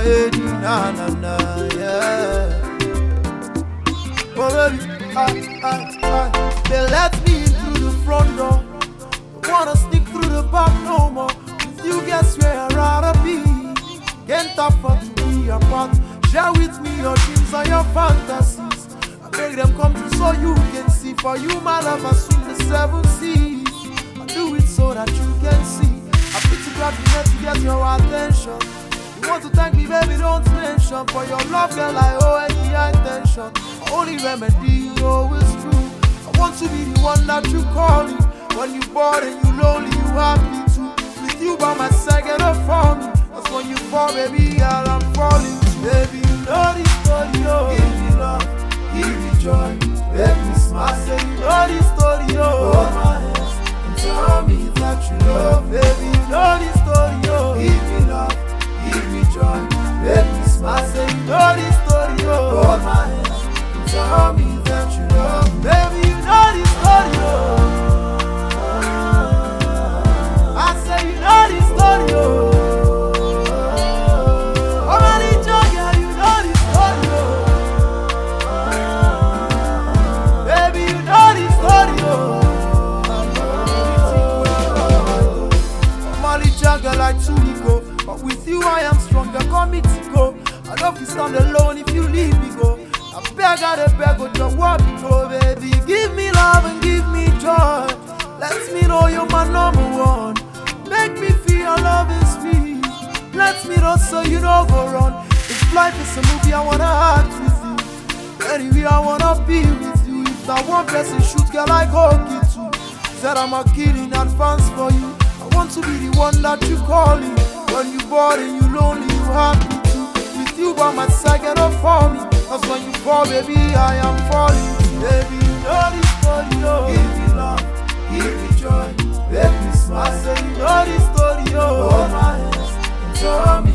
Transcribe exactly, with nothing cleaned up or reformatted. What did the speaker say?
lady, na na na, yeah. Oh baby, I, I, I, they let me in through the front door. Don't wanna sneak through the back no more. With you, guess where I'd rather be. Can't afford to be apart. Share with me your dreams and your fantasies. I make them come true so you can see. For you, my love, I swim the seven seas. I do it so that you can see. I put you grab your net to get your attention. You want to thank me, baby, don't mention. For your love, girl, I owe any attention. My only remedy, you know, is true. I want to be the one that you call me. When you bored and you lonely, you happy too. With you by my side, get up for me. Cause when you fall, baby, girl, I'm falling too. Baby, you know this story, oh. Give me love, give me joy, make me smile. I say you know this story, oh. Hold my hands and tell me that you love. Baby, you know this story, oh. Give me love, give me joy, make me smile. I say you know this story, oh. Hold my hands and tell me that you love. Baby, you know this story, oh. I say you know this story, oh. Like Tulico, but with you I am stronger, call me Tico. I love you stand alone if you leave me go. I beg, I beg, go just want me go, baby. Give me love and give me joy. Let me know you're my number one. Make me feel your love is free. Let me know so you don't go wrong. If life is a movie, I wanna act with you. Anyway, I wanna be with you. If that one person shoot, girl, I go get you. Said I'm a kid in advance for you. I want to be the one that you call me. When you bored and you lonely, you happy too. With you by my side, get up for me. Cause when you fall, baby, I am falling too. Baby, you know this story, oh. Give me love, give me joy, make me smile. I say you know this story, oh. Hold my hands and tell me